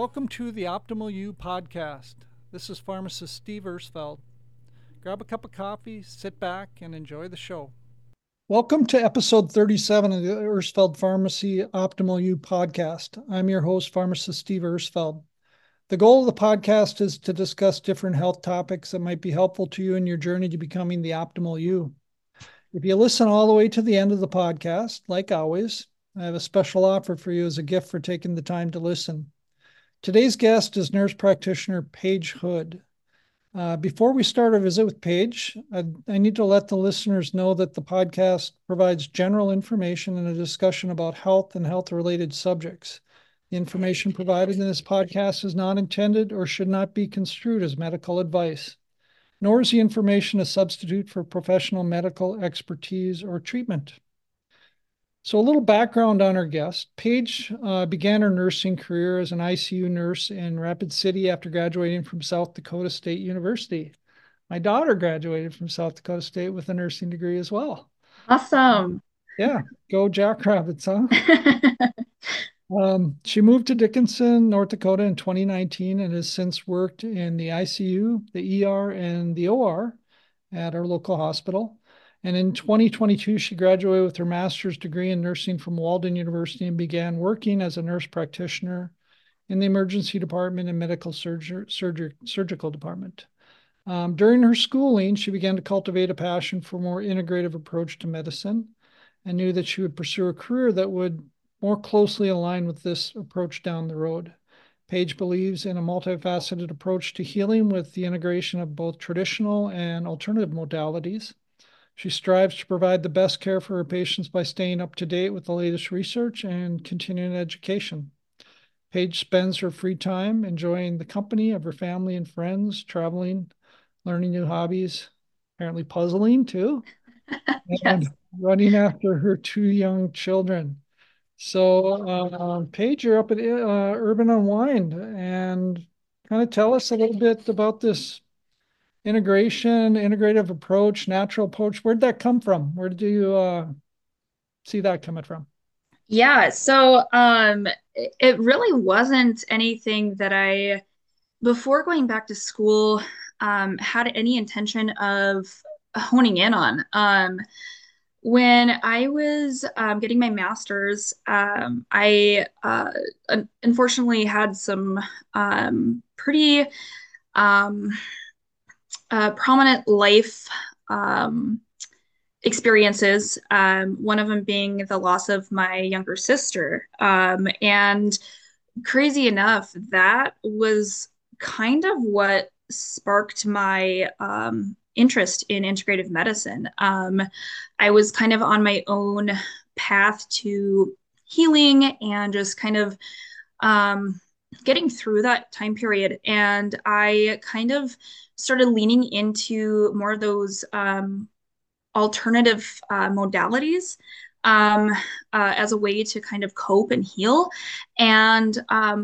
Welcome to the Optimal You podcast. This is pharmacist Steve Ersfeld. Grab a cup of coffee, sit back, and enjoy the show. Welcome to episode 37 of the Ersfeld Pharmacy Optimal You podcast. I'm your host, pharmacist Steve Ersfeld. The goal of the podcast is to discuss different health topics that might be helpful to you in your journey to becoming the optimal you. If you listen all the way to the end of the podcast, like always, I have a special offer for you as a gift for taking the time to listen. Today's guest is nurse practitioner Paige Hood. Before we start our visit with Paige, I need to let the listeners know that the podcast provides general information and a discussion about health and health-related subjects. The information provided in this podcast is not intended or should not be construed as medical advice, nor is the information a substitute for professional medical expertise or treatment. So a little background on our guest. Paige began her nursing career as an ICU nurse in Rapid City after graduating from South Dakota State University. My daughter graduated from South Dakota State with a nursing degree as well. Awesome. Yeah, go Jackrabbits, huh? She moved to Dickinson, North Dakota in 2019 and has since worked in the ICU, the ER, and the OR at our local hospital. And in 2022, she graduated with her master's degree in nursing from Walden University and began working as a nurse practitioner in the emergency department and medical surgical department. During her schooling, she began to cultivate a passion for a more integrative approach to medicine and knew that she would pursue a career that would more closely align with this approach down the road. Paige believes in a multifaceted approach to healing with the integration of both traditional and alternative modalities. She strives to provide the best care for her patients by staying up to date with the latest research and continuing education. Paige spends her free time enjoying the company of her family and friends, traveling, learning new hobbies, apparently puzzling too, and Yes. running after her two young children. So, Paige, you're up at Urban Unwind, and kind of tell us a little bit about this integration, integrative approach, natural approach. Where'd that come from? Where did you see that coming from? Yeah. It really wasn't anything that before going back to school, had any intention of honing in on. When I was getting my master's, I unfortunately had some pretty um, prominent life um, experiences, one of them being the loss of my younger sister. And crazy enough, that was kind of what sparked my interest in integrative medicine. I was kind of on my own path to healing and just kind of um, getting through that time period. And I kind of started leaning into more of those alternative modalities um, as a way to kind of cope and heal. And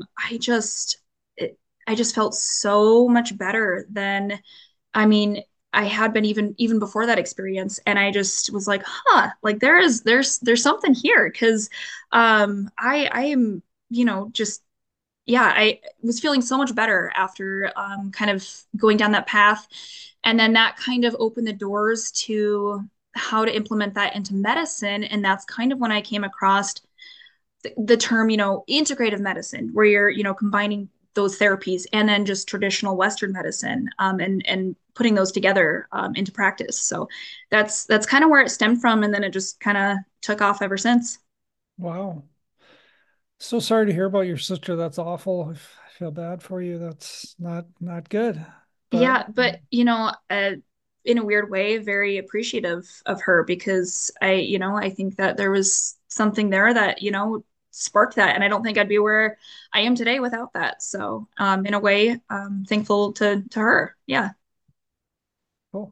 I just felt so much better than, I mean, I had been even before that experience, and I just was like, huh, like there's something here because I am just yeah, I was feeling so much better after kind of going down that path. And then that kind of opened the doors to how to implement that into medicine. And that's kind of when I came across the term, integrative medicine, where you're, combining those therapies and then just traditional Western medicine and putting those together into practice. So that's kind of where it stemmed from. And then it just kind of took off ever since. Wow. So sorry to hear about your sister. That's awful. I feel bad for you. That's not good. But Yeah, but in a weird way, very appreciative of her because I think that there was something there that, sparked that. And I don't think I'd be where I am today without that. So, in a way, thankful to her. Yeah. cool.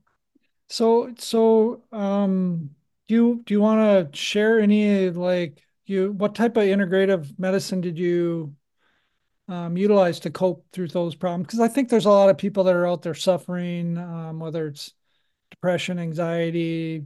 So, do you want to share any like you what type of integrative medicine did you utilize to cope through those problems? Because I think there's a lot of people that are out there suffering, whether it's depression, anxiety,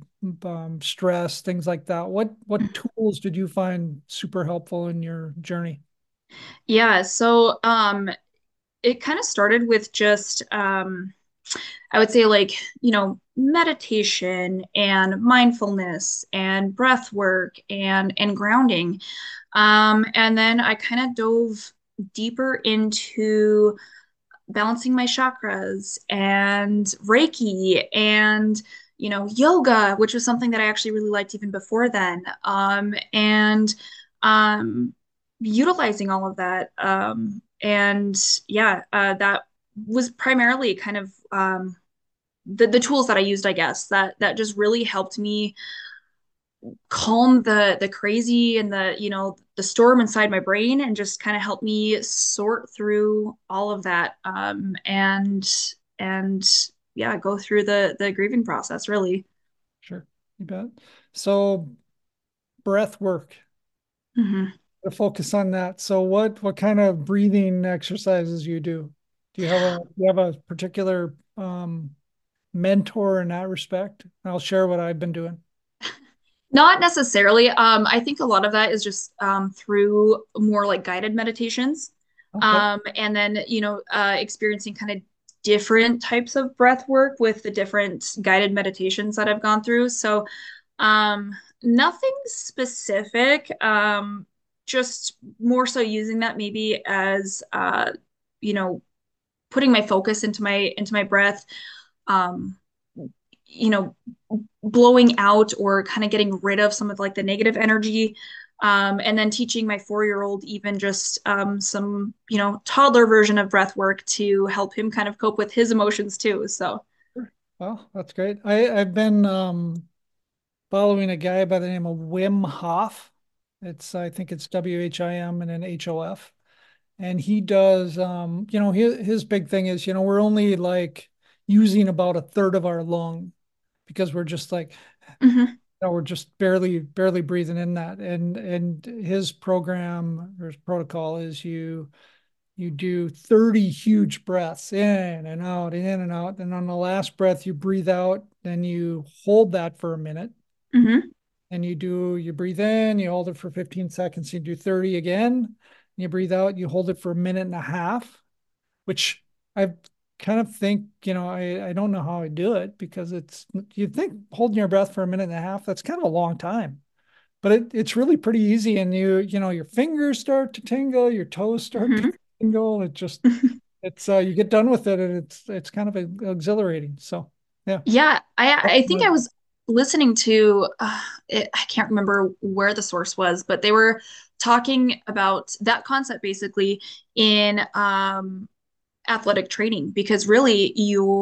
stress, things like that. What tools did you find super helpful in your journey? Yeah, so it kind of started with just I would say like, meditation and mindfulness and breath work and grounding. And then I kind of dove deeper into balancing my chakras and Reiki and yoga, which was something that I actually really liked even before then. And um, utilizing all of that. And yeah, that was primarily kind of the tools that I used, I guess, that just really helped me calm the crazy and the storm inside my brain and just kind of help me sort through all of that and yeah, go through the grieving process really. Sure, you bet. So breath work, Hmm. to focus on that. So what kind of breathing exercises you do? Do you have a particular mentor in that respect? I'll share what I've been doing. Not necessarily. I think a lot of that is just through more like guided meditations. Okay. And then, experiencing kind of different types of breath work with the different guided meditations that I've gone through. So, nothing specific, just more so using that maybe as, you know, putting my focus into my breath. Um, you know, blowing out or kind of getting rid of some of like the negative energy. And then teaching my 4-year-old even just some, toddler version of breath work to help him kind of cope with his emotions too. So, Sure. Well, that's great. I've been following a guy by the name of Wim Hof. I think it's WHIM and then HOF. And he does his big thing is, we're only like using about a third of our lung because we're just like, mhm, we're just barely breathing in that. And his program or his protocol is you do 30 huge breaths in and out, in and out. And on the last breath, you breathe out, then you hold that for a minute. mhm, And you breathe in, you hold it for 15 seconds, you do 30 again. You breathe out, you hold it for a minute and a half, which I kind of think, I don't know how I do it because you'd think holding your breath for a minute and a half, that's kind of a long time. But it's really pretty easy. And your fingers start to tingle, your toes start to mhm. tingle. You get done with it and it's kind of exhilarating. So yeah. Yeah, I think I was listening to I can't remember where the source was, but they were talking about that concept basically in athletic training because really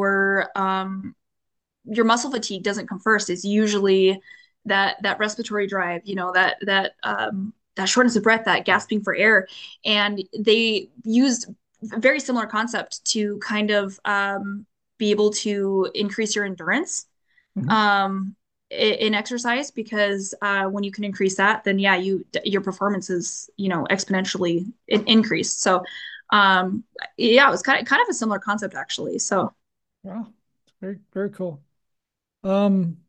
your muscle fatigue doesn't come first. It's usually that respiratory drive, that shortness of breath, that gasping for air, and they used a very similar concept to kind of be able to increase your endurance Mhm. um, in exercise because when you can increase that, then yeah, your performance is exponentially increased. So yeah, it was kind of a similar concept actually. So. Wow. Very, very cool. Um,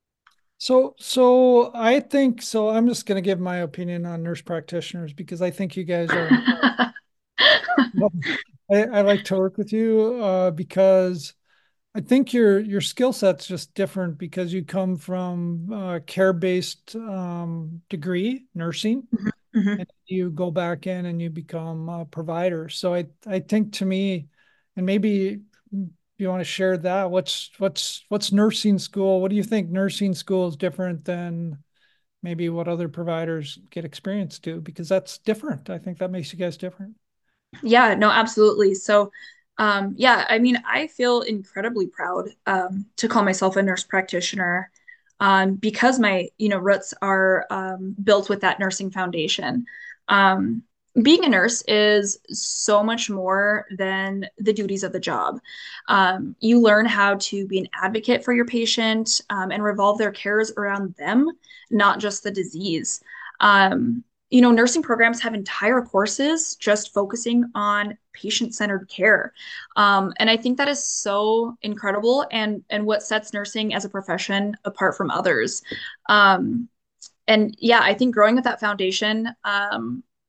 so I think so. I'm just going to give my opinion on nurse practitioners because I think you guys are. Well, I like to work with you because I think your skill set's just different because you come from care-based degree, nursing, Mhm, mhm. and you go back in and you become a provider. So I think to me, and maybe you want to share that. What's nursing school? What do you think nursing school is different than maybe what other providers get experience to? Because that's different. I think that makes you guys different. Yeah, no, absolutely. So, yeah, I mean, I feel incredibly proud to call myself a nurse practitioner because my, roots are built with that nursing foundation. Um, Being a nurse is so much more than the duties of the job. You learn how to be an advocate for your patient and revolve their cares around them, not just the disease. Nursing programs have entire courses just focusing on patient-centered care. And I think that is so incredible and what sets nursing as a profession apart from others. Um, and yeah, I think growing with that foundation,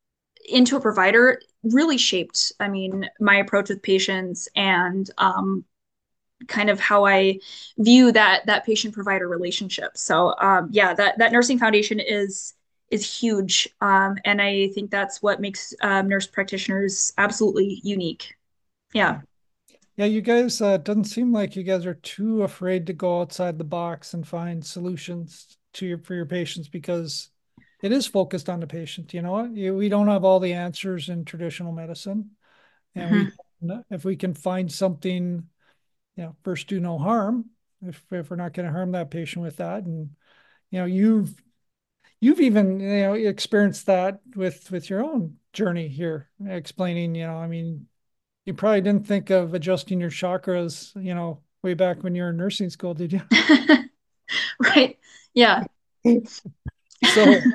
into a provider really shaped, I mean, my approach with patients and kind of how I view that patient provider relationship. So yeah, that nursing foundation is huge, and I think that's what makes nurse practitioners absolutely unique. Yeah. Yeah. Yeah, you guys, doesn't seem like you guys are too afraid to go outside the box and find solutions to your for your patients because it is focused on the patient. You know what? We don't have all the answers in traditional medicine, and Mhm. we if we can find something, first do no harm. If we're not going to harm that patient with that, and you've even experienced that with your own journey here, explaining. I mean, you probably didn't think of adjusting your chakras, way back when you were in nursing school, did you? Right. Yeah. So,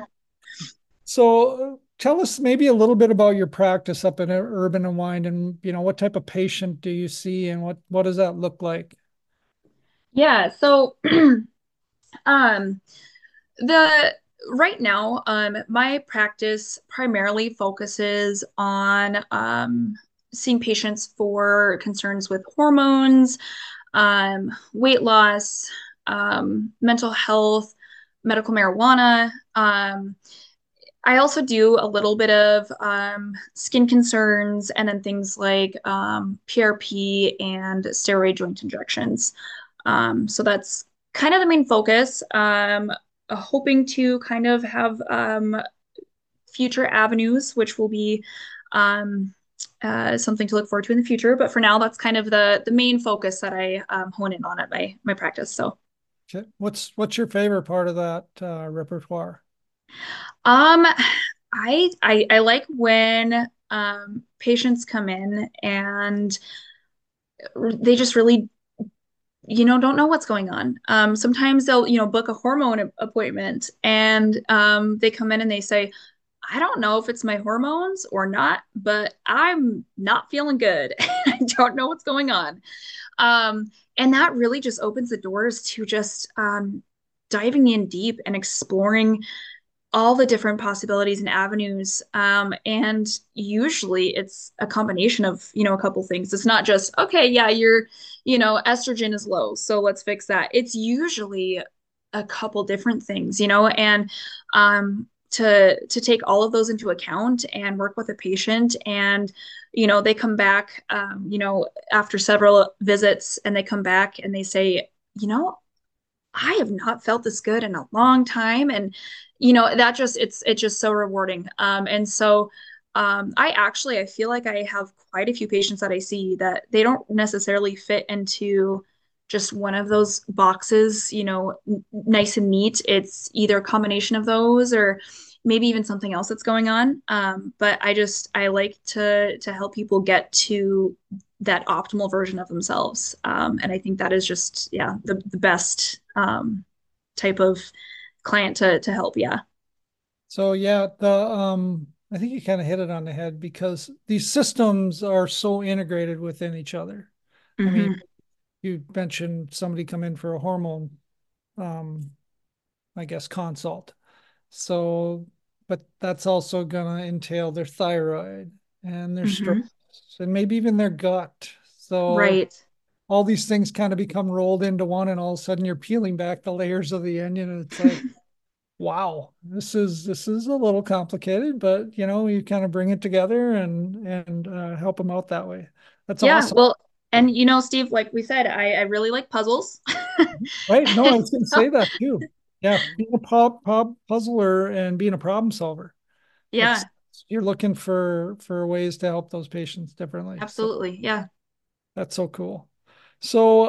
so tell us maybe a little bit about your practice up in Urban and Wind, and what type of patient do you see, and what does that look like? Yeah. So um the right now, my practice primarily focuses on seeing patients for concerns with hormones, weight loss, mental health, medical marijuana. I also do a little bit of skin concerns and then things like PRP and steroid joint injections. So that's kind of the main focus. Hoping to kind of have future avenues, which will be um, something to look forward to in the future. But for now, that's kind of the main focus that I hone in on at my practice. So Okay. What's your favorite part of that repertoire? um, I like when patients come in and they just really don't know what's going on. Sometimes they'll, book a hormone appointment and they come in and they say, I don't know if it's my hormones or not, but I'm not feeling good. I don't know what's going on. And that really just opens the doors to just diving in deep and exploring all the different possibilities and avenues. And usually it's a combination of, a couple things. It's not just, okay, yeah, estrogen is low, so let's fix that. It's usually a couple different things, and to take all of those into account and work with a patient and they come back after several visits and they come back and they say, I have not felt this good in a long time. And, that just, it's just so rewarding. And so, I feel like I have quite a few patients that I see that they don't necessarily fit into just one of those boxes, nice and neat. It's either a combination of those or maybe even something else that's going on. But I like to help people get to that optimal version of themselves. And I think that is just, yeah, the best type of client to help. Yeah. So yeah, the I think you kind of hit it on the head because these systems are so integrated within each other. I mean, Hmm. you mentioned somebody come in for a hormone, um, I guess consult. So, but that's also gonna entail their thyroid and their stress Hmm. and maybe even their gut. So Right. all these things kind of become rolled into one, and all of a sudden you're peeling back the layers of the onion, and it's like, wow, this is a little complicated, but you kind of bring it together and help them out that way. That's Yeah. awesome. Well, and Steve, like we said, I really like puzzles. Right? No, I And was going to so, say that too. Yeah, being a puzzler and being a problem solver. That's yeah, You're looking for ways to help those patients differently. So absolutely. Yeah. that's so cool. So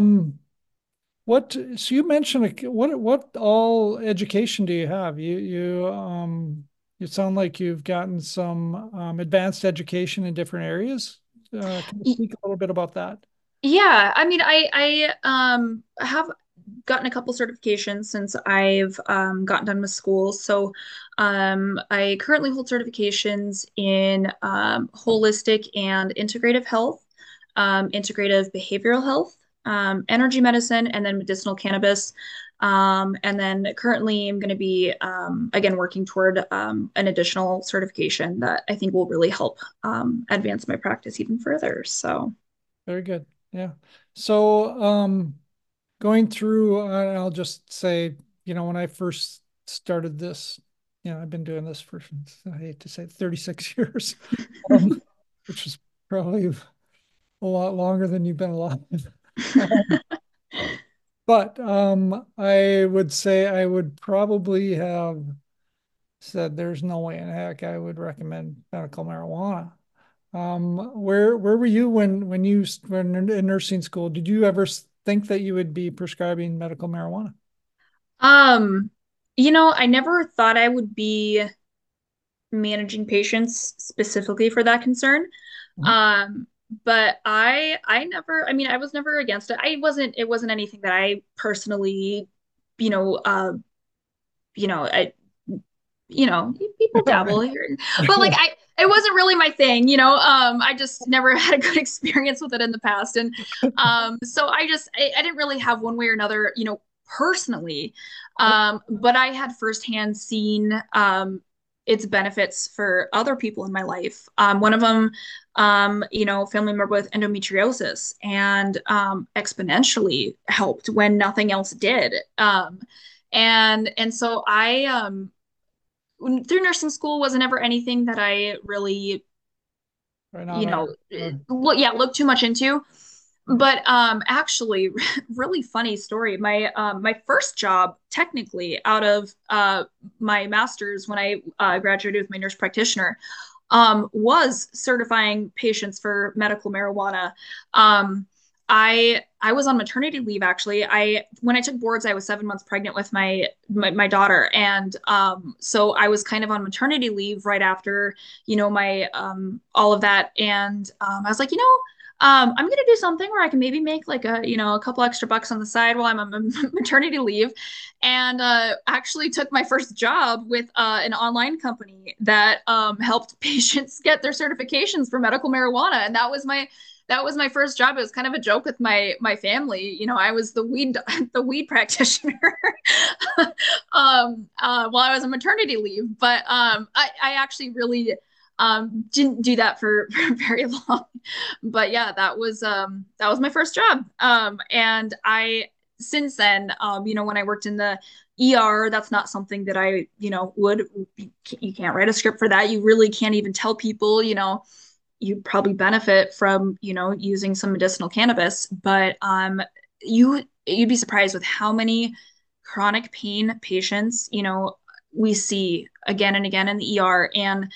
so you mentioned what all education do you have? You sound like you've gotten some advanced education in different areas. Can you speak a little bit about that? Yeah, I mean, I have gotten a couple certifications since I've gotten done with school. So I currently hold certifications in holistic and integrative health, integrative behavioral health, energy medicine, and then medicinal cannabis. And then currently I'm going to be, again, working toward an additional certification that I think will really help advance my practice even further. So, Very good. Yeah. So, going through, I'll just say, when I first started this, I've been doing this for, I hate to say, 36 years, um, which is probably a lot longer than you've been alive. Um, but I would say I would probably have said there's no way in heck I would recommend medical marijuana. Where were you when you were in nursing school? Did you ever think that you would be prescribing medical marijuana? um, I never thought I would be managing patients specifically for that concern. Mhm. Um, but I never, I mean, I was never against it. It wasn't anything that I personally, you know, uh, I people dabble here, but like it wasn't really my thing, I just never had a good experience with it in the past. And so I didn't really have one way or another, personally. But I had firsthand seen its benefits for other people in my life. One of them, family member with endometriosis, and exponentially helped when nothing else did. And so I through nursing school wasn't ever anything that I really, Right on our look too much into. But actually, really funny story. My first job, technically, out of my master's when I graduated with my nurse practitioner, was certifying patients for medical marijuana. Um, I was on maternity leave actually. I When I took boards, I was 7 months pregnant with my daughter, and so I was kind of on maternity leave right after my all of that, and I was like, I'm gonna do something where I can maybe make like a couple extra bucks on the side while I'm on maternity leave, and actually took my first job with an online company that helped patients get their certifications for medical marijuana, and that was my first job. It was kind of a joke with my family. I was the weed the weed practitioner while I was on maternity leave. But I actually really didn't do that for very long. But yeah, that was my first job. And I since then, when I worked in the ER, that's not something that I, would you can't write a script for that. You really can't even tell people, you'd probably benefit from, using some medicinal cannabis, but you'd be surprised with how many chronic pain patients, we see again and again in the ER. And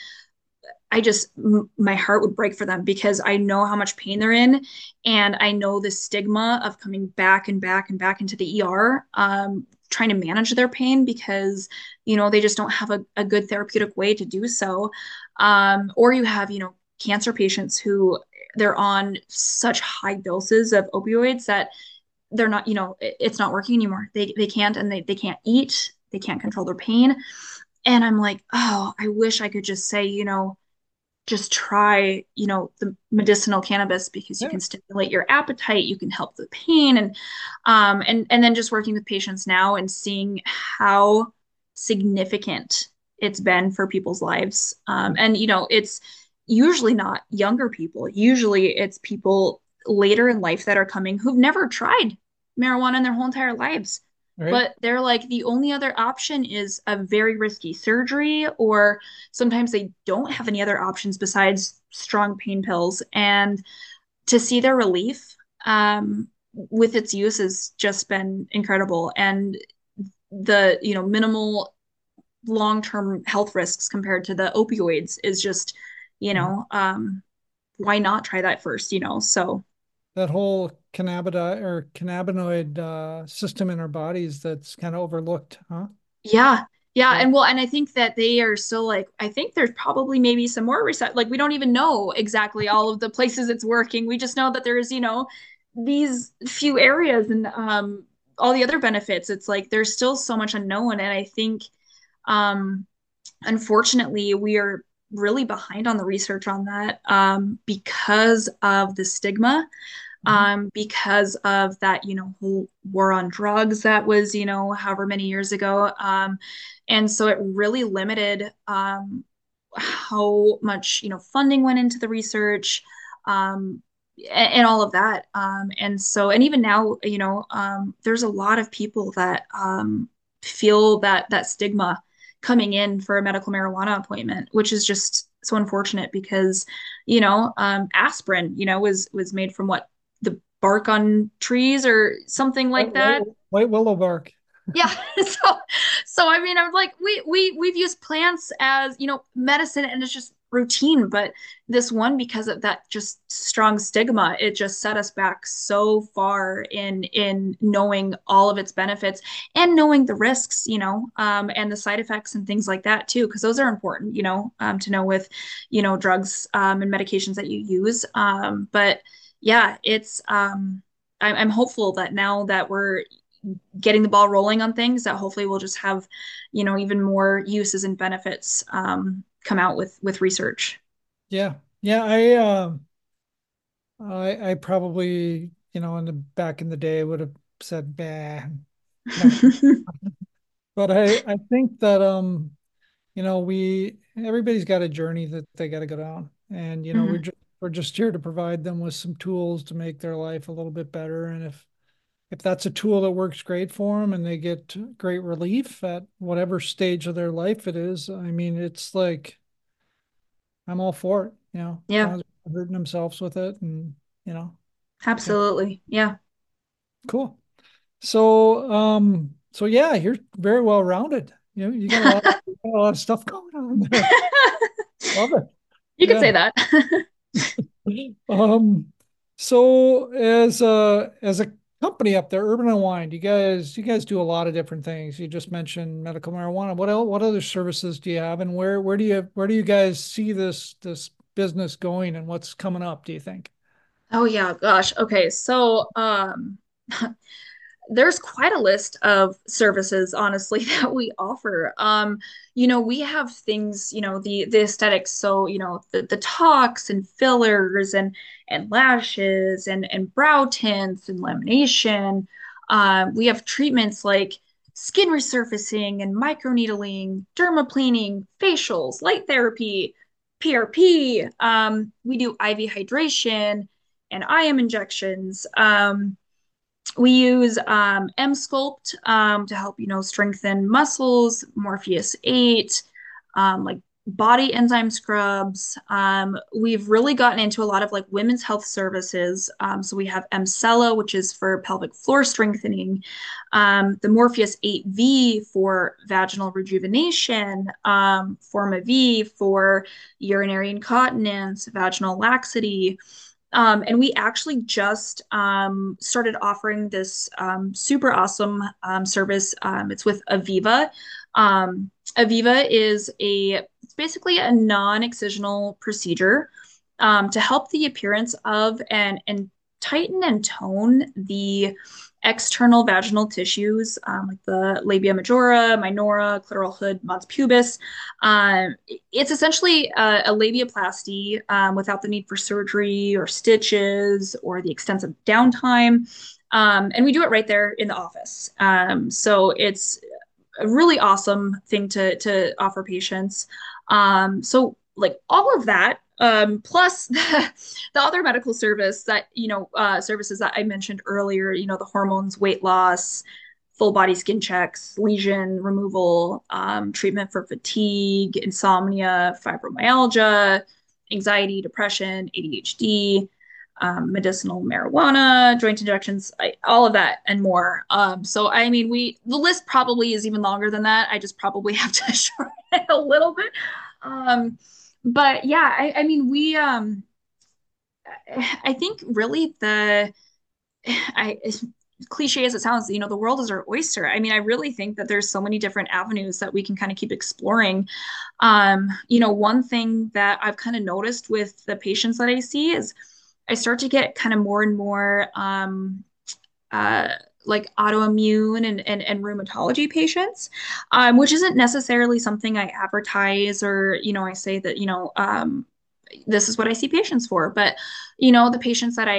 my heart would break for them because I know how much pain they're in. And I know the stigma of coming back and back and back into the ER, trying to manage their pain because, they just don't have a good therapeutic way to do so. Or you have, cancer patients who they're on such high doses of opioids that they're not, it's not working anymore. They can't, and they can't eat, they can't control their pain. And I'm like, oh, I wish I could just say, just try, the medicinal cannabis because you yeah. can stimulate your appetite, you can help the pain, and then just working with patients now and seeing how significant it's been for people's lives. And it's usually not younger people. Usually it's people later in life that are coming who've never tried marijuana in their whole entire lives. Right. But they're like, the only other option is a very risky surgery, or sometimes they don't have any other options besides strong pain pills. And to see their relief with its use has just been incredible. And the, minimal long-term health risks compared to the opioids is just, why not try that first, So That whole cannabinoid system in our bodies that's kind of overlooked, huh? yeah. Yeah. Yeah. And I think that they are still like, I think there's probably maybe some more research. Like, we don't even know exactly all of the places it's working. We just know that there's, these few areas, and all the other benefits. It's like there's still so much unknown. And I think, um, unfortunately, we are really behind on the research on that because of the stigma. Mhm. because of that, whole war on drugs that was, however many years ago. And so it really limited how much, funding went into the research, um, and all of that. And so, and even now, there's a lot of people that feel that stigma coming in for a medical marijuana appointment, which is just so unfortunate because, aspirin, was made from what, the bark on trees or something White, like white, that. white willow bark. Yeah. So I mean, I'm like, we've used plants as, medicine, and it's just routine, but this one, because of that just strong stigma, it just set us back so far in knowing all of its benefits and knowing the risks, and the side effects and things like that too, because those are important, to know with, drugs, and medications that you use. But yeah, it's I'm hopeful that now that we're getting the ball rolling on things, that hopefully we'll just have, even more uses and benefits come out with research. Yeah. Yeah. I probably, in the back in the day would have said, bah, never. But I think that, everybody's got a journey that they got to go down. And, Mhm. we're just here to provide them with some tools to make their life a little bit better. And if that's a tool that works great for them and they get great relief at whatever stage of their life it is, I mean, it's like, I'm all for it, as Yeah, long as they're hurting themselves with it and, you know, yeah, absolutely. Yeah. cool. So yeah, you're very well rounded. You got a lot of stuff going on there. Love it. You could say Yeah. that. Um, so as a company up there, Urban Unwind, you guys do a lot of different things. You just mentioned medical marijuana. What other services do you have, and where do you guys see this business going, and what's coming up, do you think? Oh yeah, gosh. Okay. So, there's quite a list of services, honestly, that we offer. We have things, the aesthetics, so, the talks and fillers and lashes and brow tints and lamination. We have treatments like skin resurfacing and microneedling, dermaplaning, facials, light therapy, PRP. We do IV hydration and IM injections. We use M-Sculpt to help, strengthen muscles, Morpheus 8, like body enzyme scrubs. We've really gotten into a lot of like women's health services. So we have Emcella, which is for pelvic floor strengthening, the Morpheus 8V for vaginal rejuvenation, Forma V for urinary incontinence, vaginal laxity. And we actually just started offering this super awesome service. It's with Aviva. Aviva is it's basically a non-excisional procedure to help the appearance of and tighten and tone the external vaginal tissues, like the labia majora, minora, clitoral hood, mons pubis. It's essentially a labiaplasty without the need for surgery or stitches or the extensive downtime. And we do it right there in the office. So it's a really awesome thing to offer patients. So like all of that, plus the other medical services that I mentioned earlier, the hormones, weight loss, full body skin checks, lesion removal, treatment for fatigue, insomnia, fibromyalgia, anxiety, depression, ADHD, medicinal marijuana, joint injections, all of that and more. So I mean, the list probably is even longer than that. I just probably have to shorten it a little bit. But yeah, I mean, I think really as cliche as it sounds, the world is our oyster. I mean, I really think that there's so many different avenues that we can kind of keep exploring. One thing that I've kind of noticed with the patients that I see is I start to get kind of more and more uh, like autoimmune and rheumatology patients, which isn't necessarily something I advertise or, I say that, this is what I see patients for. But, the patients that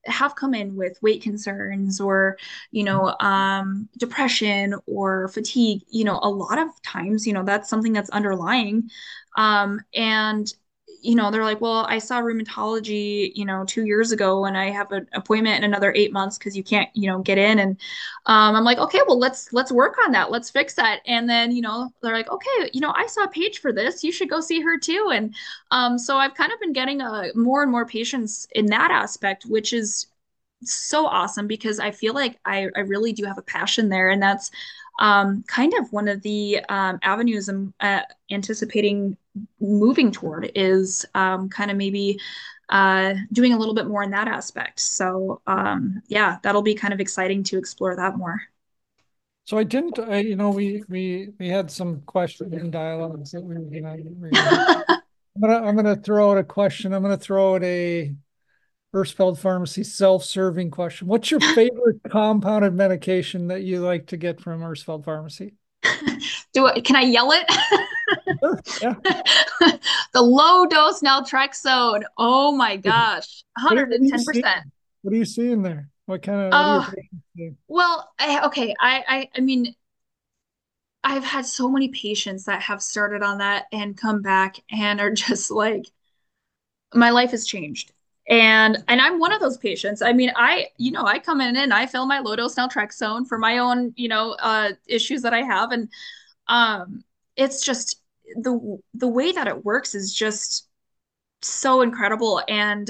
have come in with weight concerns or, depression or fatigue, a lot of times, that's something that's underlying. And they're like, well, I saw rheumatology, 2 years ago, and I have an appointment in another 8 months because you can't, get in. And I'm like, okay, well, let's work on that. Let's fix that. And then, they're like, okay, I saw Paige for this. You should go see her too. And so I've kind of been getting more and more patients in that aspect, which is so awesome because I feel like I really do have a passion there. And that's kind of one of the avenues I'm anticipating moving toward is kind of maybe doing a little bit more in that aspect. So yeah, that'll be kind of exciting to explore that more. So I didn't, we had some question and dialogues that we were gonna hit. I'm gonna throw out a question. I'm gonna throw out a Ersfeld Pharmacy self-serving question. What's your favorite compounded medication that you like to get from Ersfeld Pharmacy? Can I yell it? Sure. Yeah. The low dose naltrexone. Oh my gosh, What do you see? 110%. What do you see in there? What do your Oh, patients see? well, okay. I mean, I've had so many patients that have started on that and come back and are just like, my life has changed. And I'm one of those patients. I mean, I come in and I fill my low dose naltrexone for my own, issues that I have. And um, it's just the way that it works is just so incredible. And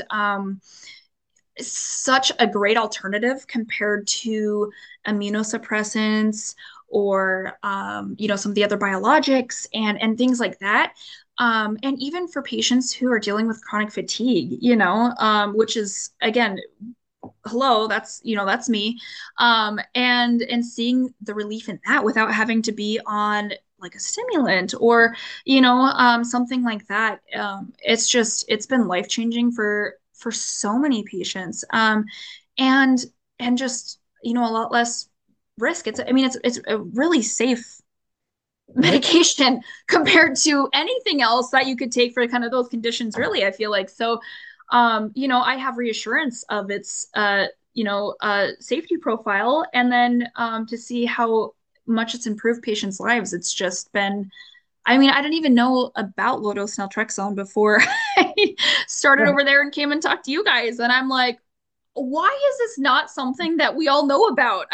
such a great alternative compared to immunosuppressants or some of the other biologics and things like that. And even for patients who are dealing with chronic fatigue, which is again, hello, that's me. And seeing the relief in that without having to be on like a stimulant or something like that. It's been life changing for so many patients. And and just a lot less risk. It's a really safe Right. medication compared to anything else that you could take for kind of those conditions, really, I feel like. So I have reassurance of its safety profile, and then to see how much it's improved patients' lives. It's just been, I mean, I didn't even know about low-dose naltrexone before I started Yeah. over there and came and talked to you guys. And I'm like, why is this not something that we all know about?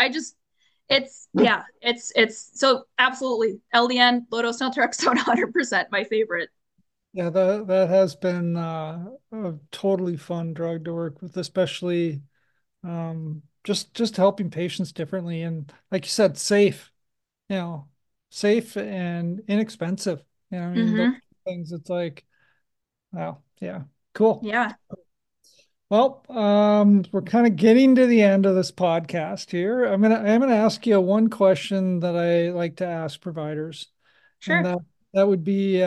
Yeah, it's so absolutely LDN, low-dose naltrexone, 100% my favorite. Yeah, that has been a totally fun drug to work with, especially just helping patients differently and like you said, you know, safe and inexpensive. I mean, those Mm-hmm. things, it's like, wow, yeah, cool. Yeah, Well, we're kind of getting to the end of this podcast here. I'm gonna ask you one question that I like to ask providers, and sure. that would be,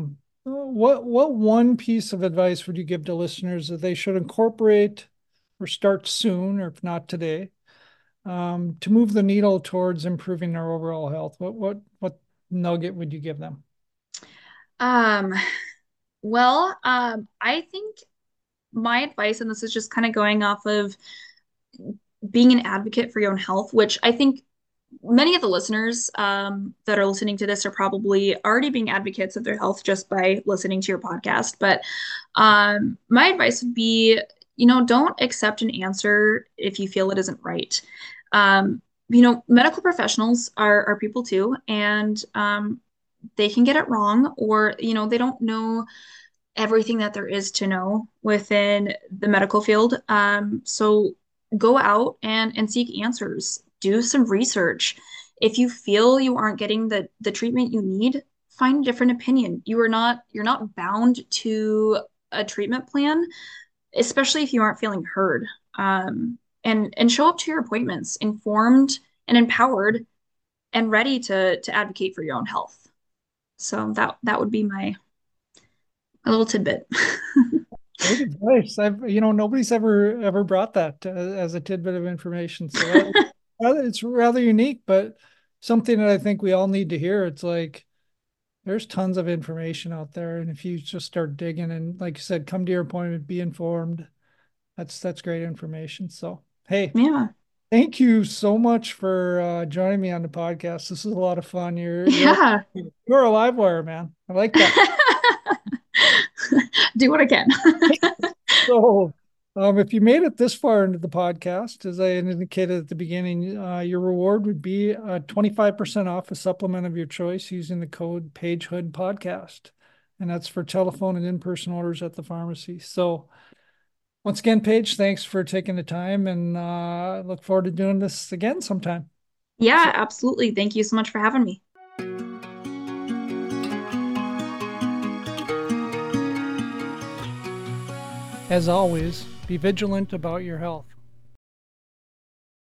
what one piece of advice would you give to listeners that they should incorporate or start soon, or if not today, to move the needle towards improving their overall health? What nugget would you give them? Um, well, I think my advice, and this is just kind of going off of being an advocate for your own health, which I think many of the listeners that are listening to this are probably already being advocates of their health just by listening to your podcast. But my advice would be, don't accept an answer if you feel it isn't right. Medical professionals are people too, and they can get it wrong, or they don't know everything that there is to know within the medical field. So go out and seek answers. Do some research. If you feel you aren't getting the treatment you need, find a different opinion. You're not bound to a treatment plan, especially if you aren't feeling heard. And show up to your appointments informed and empowered and ready to advocate for your own health. So that would be my a little tidbit. Great advice. Nobody's ever brought that as a tidbit of information. So it's rather unique, but something that I think we all need to hear. It's like there's tons of information out there, and if you just start digging and, like you said, come to your appointment, be informed, That's great information. So, hey, Yeah. thank you so much for joining me on the podcast. This is a lot of fun. Yeah. You're a live wire, man. I like that. Do what I can. So, if you made it this far into the podcast, as I indicated at the beginning, your reward would be 25% off a supplement of your choice using the code PageHood Podcast. And that's for telephone and in-person orders at the pharmacy. So once again, Paige, thanks for taking the time, and look forward to doing this again sometime. Yeah, So, absolutely. Thank you so much for having me. as always, be vigilant about your health.